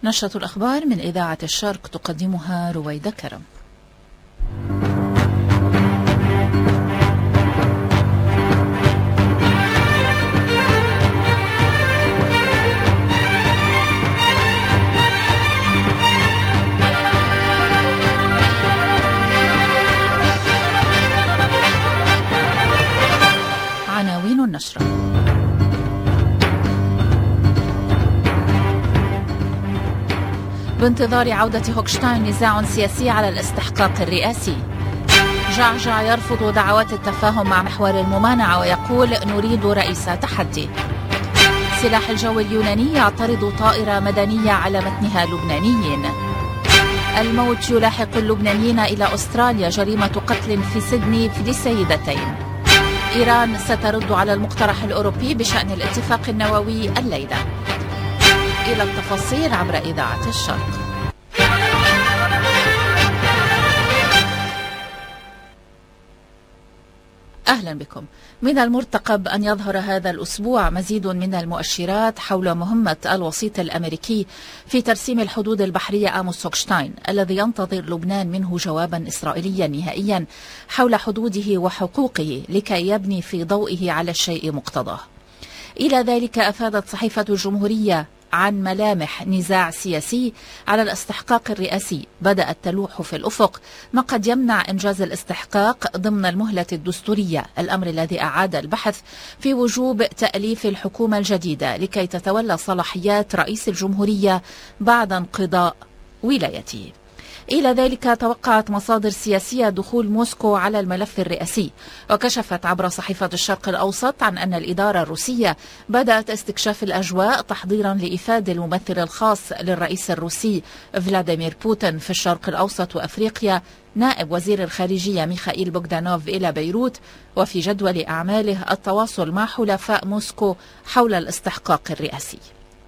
نشرة الأخبار من إذاعة الشرق تقدمها رويدة كرم. عناوين النشرة: بانتظار عودة هوكشتاين نزاع سياسي على الاستحقاق الرئاسي. جعجع يرفض دعوات التفاهم مع محور الممانعة ويقول نريد رئيس تحدي. سلاح الجو اليوناني يعترض طائرة مدنية على متنها لبنانيين. الموت يلاحق اللبنانيين إلى أستراليا، جريمة قتل في سيدني لسيدتين. إيران سترد على المقترح الأوروبي بشأن الاتفاق النووي الليلة. إلى التفاصيل عبر إذاعة الشرق. أهلا بكم. من المرتقب أن يظهر هذا الأسبوع مزيد من المؤشرات حول مهمة الوسيط الأمريكي في ترسيم الحدود البحرية آموس هوكشتاين، الذي ينتظر لبنان منه جوابا إسرائيليا نهائيا حول حدوده وحقوقه لكي يبني في ضوئه على الشيء مقتضاه. إلى ذلك أفادت صحيفة الجمهورية عن ملامح نزاع سياسي على الاستحقاق الرئاسي بدأت تلوح في الأفق، ما قد يمنع إنجاز الاستحقاق ضمن المهلة الدستورية، الأمر الذي أعاد البحث في وجوب تأليف الحكومة الجديدة لكي تتولى صلاحيات رئيس الجمهورية بعد انقضاء ولايته. إلى ذلك توقعت مصادر سياسية دخول موسكو على الملف الرئاسي، وكشفت عبر صحيفة الشرق الأوسط عن أن الإدارة الروسية بدأت استكشاف الأجواء تحضيرا لإفادة الممثل الخاص للرئيس الروسي فلاديمير بوتين في الشرق الأوسط وأفريقيا نائب وزير الخارجية ميخائيل بوغدانوف إلى بيروت، وفي جدول أعماله التواصل مع حلفاء موسكو حول الاستحقاق الرئاسي.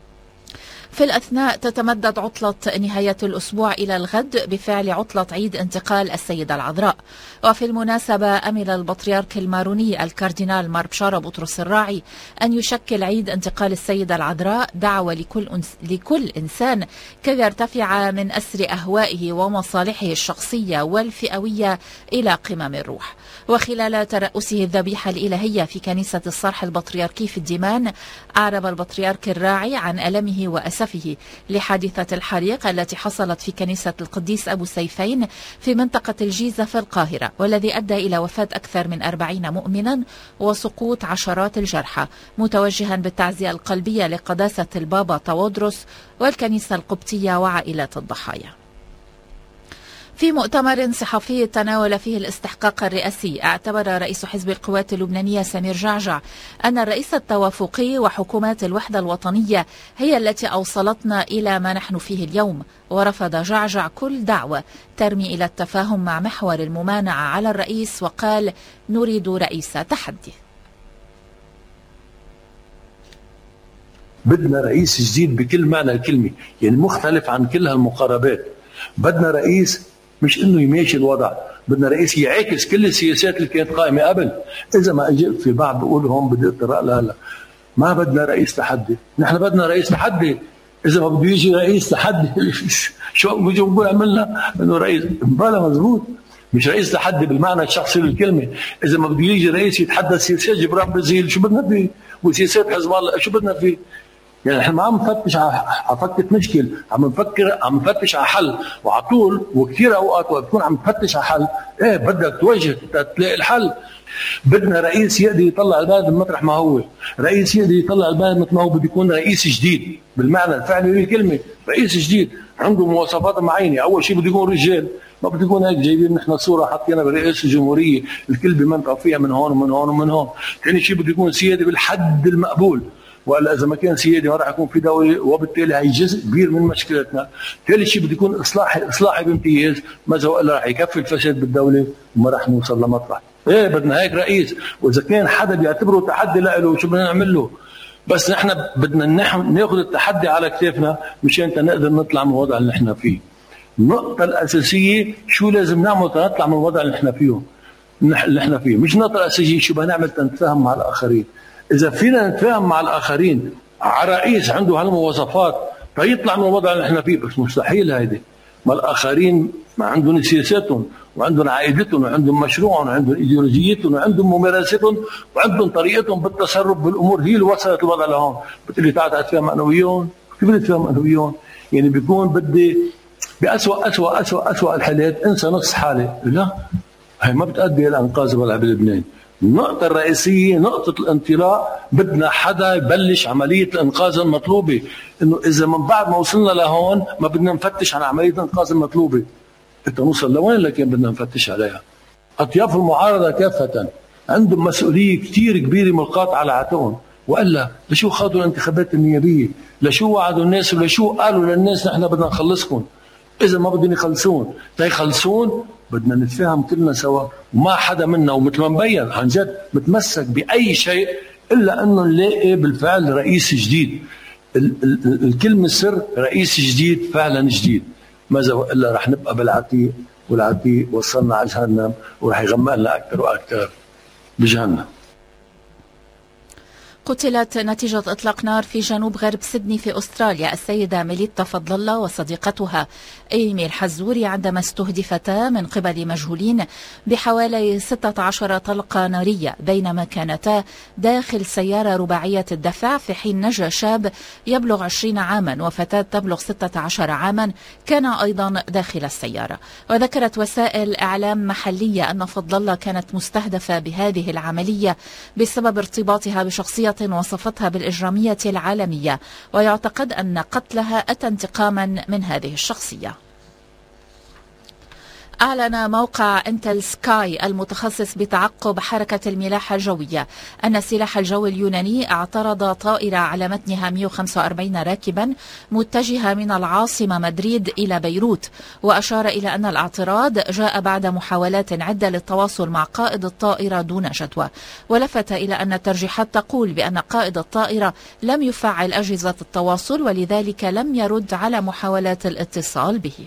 في الأثناء تتمدد عطلة نهاية الأسبوع إلى الغد بفعل عطلة عيد انتقال السيدة العذراء. وفي المناسبة أمل البطريرك الماروني الكاردينال مار بشارة بطرس الراعي أن يشكل عيد انتقال السيدة العذراء دعوة لكل إنسان كي يرتفع من أسر أهوائه ومصالحه الشخصية والفئوية إلى قمم الروح. وخلال ترأسه الذبيحة الإلهية في كنيسة الصرح البطريركي في الديمان، أعرب البطريرك الراعي عن ألمه وأسفه لحادثة الحريق التي حصلت في كنيسة القديس أبو سيفين في منطقة الجيزة في القاهرة، والذي أدى إلى وفاة أكثر من 40 مؤمنا وسقوط عشرات الجرحى، متوجها بالتعزية القلبية لقداسة البابا تودروس والكنيسة القبطية وعائلات الضحايا. في مؤتمر صحفي تناول فيه الاستحقاق الرئاسي، اعتبر رئيس حزب القوات اللبنانية سمير جعجع أن الرئيس التوافقي وحكومات الوحدة الوطنية هي التي أوصلتنا إلى ما نحن فيه اليوم، ورفض جعجع كل دعوة ترمي إلى التفاهم مع محور الممانعة على الرئيس، وقال نريد رئيس تحدي. بدنا رئيس جديد بكل معنى الكلمة، يعني مختلف عن كل هالمقاربات. بدنا رئيس مش انه يماشي الوضع، بدنا رئيس يعاكس كل السياسات اللي كانت قائمه قبل. اذا ما اجى في بعض بقول هون بدي اطرق لهلا، ما بدنا رئيس تحدي، نحن بدنا رئيس تحدي. اذا ما بده يجي رئيس تحدي شو بيجي بقول عملنا انه رئيس بلا مزبوط، مش رئيس تحدي بالمعنى الشخصي للكلمه. اذا ما بده يجي رئيس يتحدى سياسات جبران برازيل شو بدنا فيه؟ وسياسات حزب الله شو بدنا فيه؟ يعني احنا ما عم نفتش على فكة مشكل، عم نفتش على حل، وعلى طول وكثير اوقات وقت تكون عم تفتش على حل، ايه بدك توجه تلاقي الحل. بدنا رئيس يقدر يطلع البلد من مطرح ما هو، رئيس يقدر يطلع البلد مثل ما هو، بده يكون رئيس جديد بالمعنى الفعلي للكلمه، رئيس جديد عنده مواصفات معينه. اول شيء بده يكون رجال، ما بده يكون هيك جايبين نحن صوره حطينا برئيس الجمهوريه الكل بمنطقه فيها من هون ومن هون ومن هون. ثاني شيء بده يكون سيادي بالحد المقبول، والا اذا ما كان سيادي ما راح يكون في دوله، وبالتالي هي جزء كبير من مشكلتنا. ثالث شيء بده يكون اصلاحي بامتياز، ماذا والا راح يكفي الفساد بالدوله وما راح نوصل لمطرح. ايه بدنا هيك رئيس، واذا كان حدا بيعتبره تحدي له شو بدنا نعمل له؟ بس نحن بدنا ناخذ التحدي على كتافنا مشان نقدر نطلع من الوضع اللي نحن فيه. النقطه الاساسيه شو لازم نعمل تنطلع من الوضع اللي نحن فيه، مش النقطه الاساسيه شو بدنا نعمل تنتفاهم مع الاخرين. إذا فينا نتفاهم مع الآخرين على رئيس عنده هالمواصفات فيطلع من الوضع اللي احنا فيه. بس مستحيل هيدي، ما الآخرين ما عندهم سياساتهم وعندهم عائدتهم وعندهم مشروعهم وعندهم ايديولوجيتهم وعندهم ممارستهم وعندهم طريقتهم بالتصرف بالامور، هي اللي وصلت الوضع لهون. بتقول لي تعال اتفاهم انا وياهم، كيف بدي اتفاهم انا وياهم؟ يعني بيكون بدي بأسوأ أسوأ أسوأ أسوأ الحالات انسى نص حالة. لا، هي ما بتؤدي الى انقاذ الوضع بلبنان. النقطة الرئيسية نقطة الانطلاق، بدنا حدا يبلش عملية الانقاذ المطلوبة. انه اذا من بعد ما وصلنا لهون ما بدنا نفتش عن عملية الانقاذ المطلوبة، انت نوصل لوين لكن بدنا نفتش عليها. اطياف المعارضة كافة عندهم مسؤولية كثير كبيرة ملقاة على عاتقهم، والا لشو خاضوا الانتخابات النيابية؟ لشو وعدوا الناس ولشو قالوا للناس نحن بدنا نخلصكم؟ اذا ما بدهم يخلصون تيخلصون بدنا نتفاهم كلنا سوا، وما حدا منا ومثل ما مبين عن جد متمسك باي شيء الا انه نلاقي بالفعل رئيس جديد. الكلمه السر رئيس جديد فعلا جديد، ماذا والا رح نبقى بالعتيق، والعتيق وصلنا على جهنم ورح يغمقنا اكثر واكثر بجهنم. قتلت نتيجة إطلاق نار في جنوب غرب سيدني في أستراليا السيدة ميليتا فضل الله وصديقتها إيمي الحزوري عندما استهدفتا من قبل مجهولين بحوالي 16 طلقة نارية بينما كانتا داخل سيارة رباعية الدفع، في حين نجا شاب يبلغ 20 عاما وفتاة تبلغ 16 عاما كان أيضا داخل السيارة. وذكرت وسائل إعلام محلية أن فضل الله كانت مستهدفة بهذه العملية بسبب ارتباطها بشخصية وصفتها بالإجرامية العالمية، ويعتقد أن قتلها أتى انتقاما من هذه الشخصية. أعلن موقع انتل سكاي المتخصص بتعقب حركة الملاحة الجوية أن سلاح الجو اليوناني اعترض طائرة على متنها 145 راكبا متجهة من العاصمة مدريد إلى بيروت، وأشار إلى أن الاعتراض جاء بعد محاولات عدة للتواصل مع قائد الطائرة دون جدوى، ولفت إلى أن الترجيحات تقول بأن قائد الطائرة لم يفعل أجهزة التواصل ولذلك لم يرد على محاولات الاتصال به.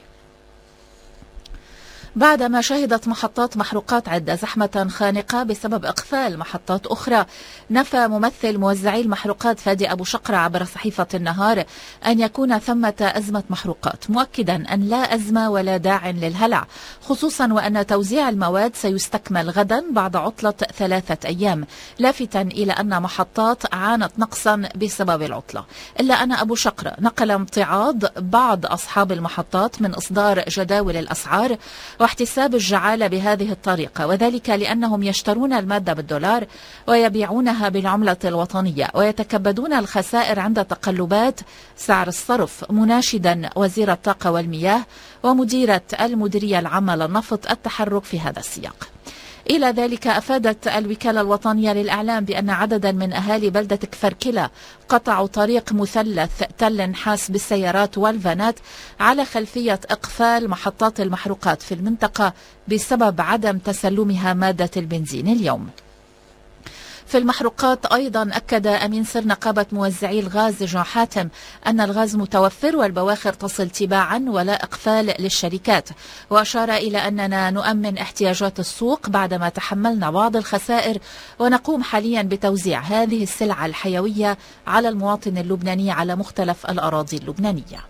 بعدما شهدت محطات محروقات عدة زحمة خانقة بسبب إقفال محطات أخرى، نفى ممثل موزعي المحروقات فادي أبو شقرة عبر صحيفة النهار أن يكون ثمة أزمة محروقات، مؤكدا أن لا أزمة ولا داع للهلع، خصوصا وأن توزيع المواد سيستكمل غدا بعد عطلة 3 أيام، لافتا إلى أن محطات عانت نقصا بسبب العطلة. إلا أن أبو شقرة نقل امتعاض بعض أصحاب المحطات من إصدار جداول الأسعار واحتساب الجعالة بهذه الطريقة، وذلك لأنهم يشترون المادة بالدولار ويبيعونها بالعملة الوطنية ويتكبدون الخسائر عند تقلبات سعر الصرف، مناشدا وزير الطاقة والمياه ومديرة المديرية العامة للنفط التحرك في هذا السياق. إلى ذلك أفادت الوكالة الوطنية للإعلام بأن عددا من أهالي بلدة كفركلة قطعوا طريق مثلث تل النحاس بالسيارات والفانات على خلفية إقفال محطات المحروقات في المنطقة بسبب عدم تسلمها مادة البنزين اليوم. في المحروقات أيضا أكد أمين سر نقابة موزعي الغاز جون حاتم أن الغاز متوفر والبواخر تصل تباعا ولا إقفال للشركات، وأشار إلى أننا نؤمن احتياجات السوق بعدما تحملنا بعض الخسائر ونقوم حاليا بتوزيع هذه السلعة الحيوية على المواطن اللبناني على مختلف الأراضي اللبنانية.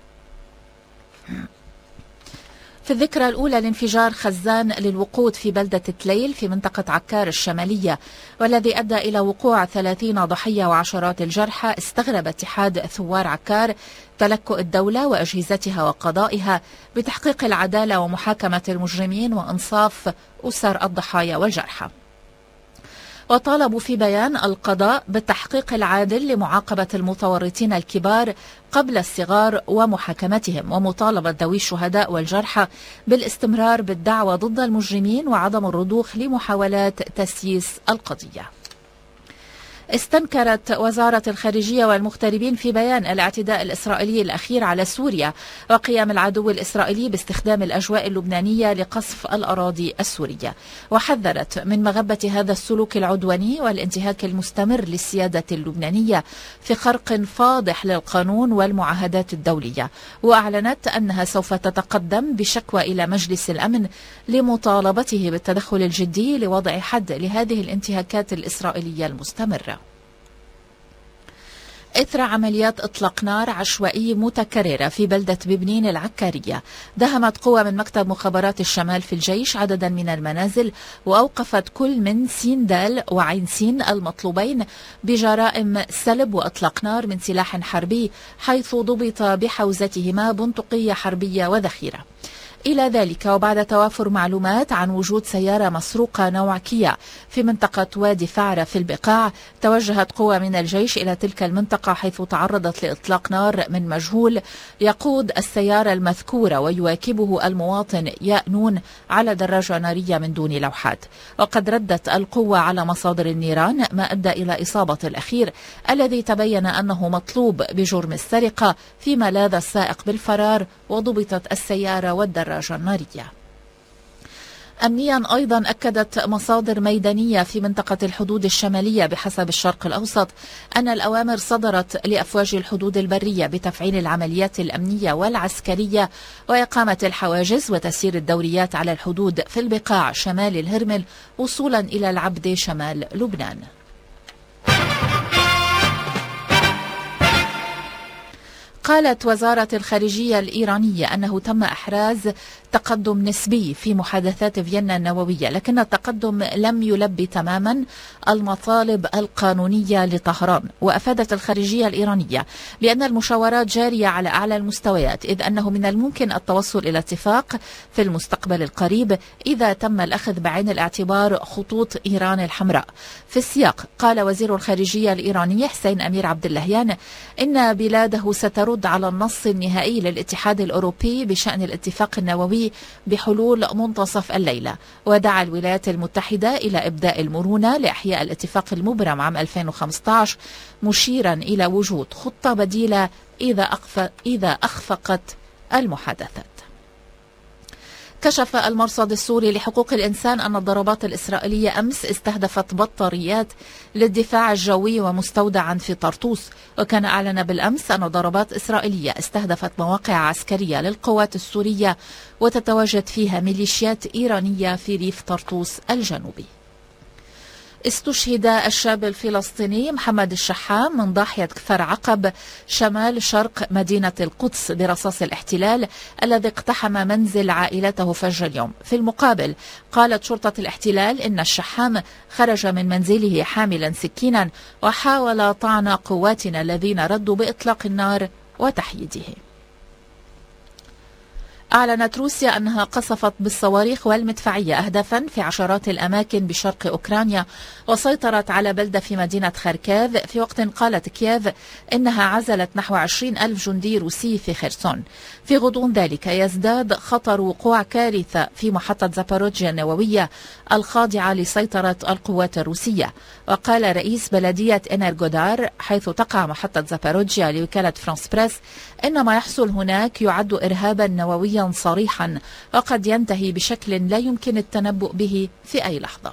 في الذكرى الأولى لانفجار خزان للوقود في بلدة تليل في منطقة عكار الشمالية والذي أدى إلى وقوع 30 ضحية وعشرات الجرحى، استغرب اتحاد ثوار عكار تلكؤ الدولة وأجهزتها وقضائها بتحقيق العدالة ومحاكمة المجرمين وإنصاف أسر الضحايا والجرحى، وطالبوا في بيان القضاء بالتحقيق العادل لمعاقبة المتورطين الكبار قبل الصغار ومحاكمتهم، ومطالبة ذوي الشهداء والجرحى بالاستمرار بالدعوة ضد المجرمين وعدم الرضوخ لمحاولات تسييس القضية. استنكرت وزارة الخارجية والمغتربين في بيان الاعتداء الإسرائيلي الأخير على سوريا وقيام العدو الإسرائيلي باستخدام الأجواء اللبنانية لقصف الأراضي السورية، وحذرت من مغبة هذا السلوك العدواني والانتهاك المستمر للسيادة اللبنانية في خرق فاضح للقانون والمعاهدات الدولية، وأعلنت أنها سوف تتقدم بشكوى إلى مجلس الأمن لمطالبته بالتدخل الجدي لوضع حد لهذه الانتهاكات الإسرائيلية المستمرة. إثر عمليات إطلاق نار عشوائية متكررة في بلدة ببنين العكارية، دهمت قوى من مكتب مخابرات الشمال في الجيش عددا من المنازل، وأوقفت كل من سين دال وعين سين المطلوبين بجرائم سلب وإطلاق نار من سلاح حربي، حيث ضبط بحوزتهما بندقية حربية وذخيرة. إلى ذلك وبعد توافر معلومات عن وجود سيارة مسروقة نوع كيا في منطقة وادي فعرة في البقاع، توجهت قوى من الجيش إلى تلك المنطقة، حيث تعرضت لإطلاق نار من مجهول يقود السيارة المذكورة ويواكبه المواطن يأنون على دراجة نارية من دون لوحات. وقد ردت القوة على مصادر النيران، ما أدى إلى إصابة الأخير الذي تبين أنه مطلوب بجرم السرقة، فيما لاذ السائق بالفرار وضبطت السيارة والدراجة النارية. أمنيا أيضا أكدت مصادر ميدانية في منطقة الحدود الشمالية بحسب الشرق الأوسط أن الأوامر صدرت لأفواج الحدود البرية بتفعيل العمليات الأمنية والعسكرية وإقامة الحواجز وتسيير الدوريات على الحدود في البقاع شمال الهرمل وصولا إلى العبدة شمال لبنان. قالت وزارة الخارجية الإيرانية أنه تم إحراز تقدم نسبي في محادثات فيينا النووية، لكن التقدم لم يلبي تماما المطالب القانونية لطهران. وأفادت الخارجية الإيرانية بأن المشاورات جارية على أعلى المستويات، إذ أنه من الممكن التوصل إلى اتفاق في المستقبل القريب إذا تم الأخذ بعين الاعتبار خطوط إيران الحمراء. في السياق قال وزير الخارجية الإيراني حسين أمير عبد اللهيان إن بلاده سترد على النص النهائي للاتحاد الأوروبي بشأن الاتفاق النووي بحلول منتصف الليلة، ودعا الولايات المتحدة إلى إبداء المرونة لإحياء الاتفاق المبرم عام 2015، مشيرا إلى وجود خطة بديلة إذا أخفقت المحادثات. كشف المرصد السوري لحقوق الإنسان أن الضربات الإسرائيلية أمس استهدفت بطاريات للدفاع الجوي ومستودعا في طرطوس، وكان أعلن بالأمس أن ضربات إسرائيلية استهدفت مواقع عسكرية للقوات السورية وتتواجد فيها ميليشيات إيرانية في ريف طرطوس الجنوبي. استشهد الشاب الفلسطيني محمد الشحام من ضاحية كفر عقب شمال شرق مدينة القدس برصاص الاحتلال الذي اقتحم منزل عائلته فجر اليوم. في المقابل قالت شرطة الاحتلال إن الشحام خرج من منزله حاملا سكينا وحاول طعن قواتنا الذين ردوا بإطلاق النار وتحييده. أعلنت روسيا أنها قصفت بالصواريخ والمدفعية أهدافا في عشرات الأماكن بشرق أوكرانيا وسيطرت على بلدة في مدينة خاركيف، في وقت قالت كييف إنها عزلت نحو 20,000 جندي روسي في خيرسون. في غضون ذلك يزداد خطر وقوع كارثة في محطة زاباروجيا النووية الخاضعة لسيطرة القوات الروسية. وقال رئيس بلدية إنرغودار حيث تقع محطة زاباروجيا لوكالة فرانس بريس إن ما يحصل هناك يعد إرهابا نوويا صريحا وقد ينتهي بشكل لا يمكن التنبؤ به في أي لحظة.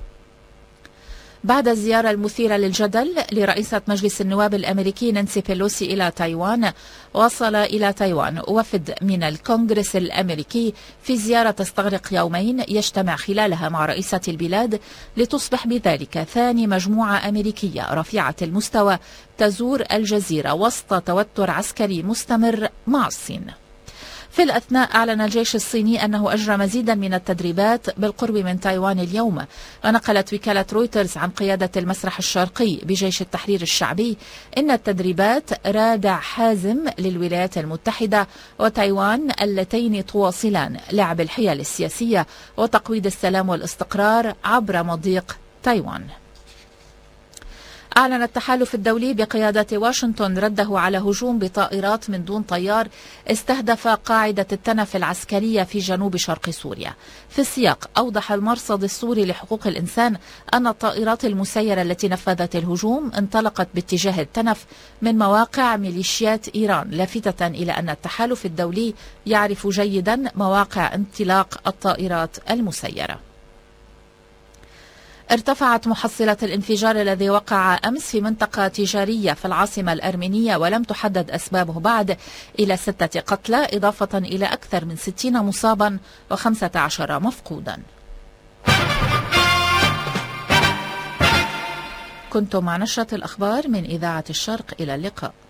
بعد الزيارة المثيرة للجدل لرئيسة مجلس النواب الأمريكي نانسي بيلوسي إلى تايوان، وصل إلى تايوان وفد من الكونغرس الأمريكي في زيارة تستغرق يومين يجتمع خلالها مع رئيسة البلاد، لتصبح بذلك ثاني مجموعة أمريكية رفيعة المستوى تزور الجزيرة وسط توتر عسكري مستمر مع الصين. في الأثناء أعلن الجيش الصيني أنه أجرى مزيدا من التدريبات بالقرب من تايوان اليوم. ونقلت وكالة رويترز عن قيادة المسرح الشرقي بجيش التحرير الشعبي إن التدريبات رادع حازم للولايات المتحدة وتايوان اللتين تواصلان لعب الحيل السياسية وتقويض السلام والاستقرار عبر مضيق تايوان. أعلن التحالف الدولي بقيادة واشنطن رده على هجوم بطائرات من دون طيار استهدف قاعدة التنف العسكرية في جنوب شرق سوريا. في السياق أوضح المرصد السوري لحقوق الإنسان أن الطائرات المسيرة التي نفذت الهجوم انطلقت باتجاه التنف من مواقع ميليشيات إيران، لافتة إلى أن التحالف الدولي يعرف جيدا مواقع انطلاق الطائرات المسيرة. ارتفعت محصلة الانفجار الذي وقع أمس في منطقة تجارية في العاصمة الأرمينية ولم تحدد أسبابه بعد إلى 6 قتلى إضافة إلى أكثر من 60 مصابا و15 مفقودا. كنتم مع نشرة الأخبار من إذاعة الشرق، إلى اللقاء.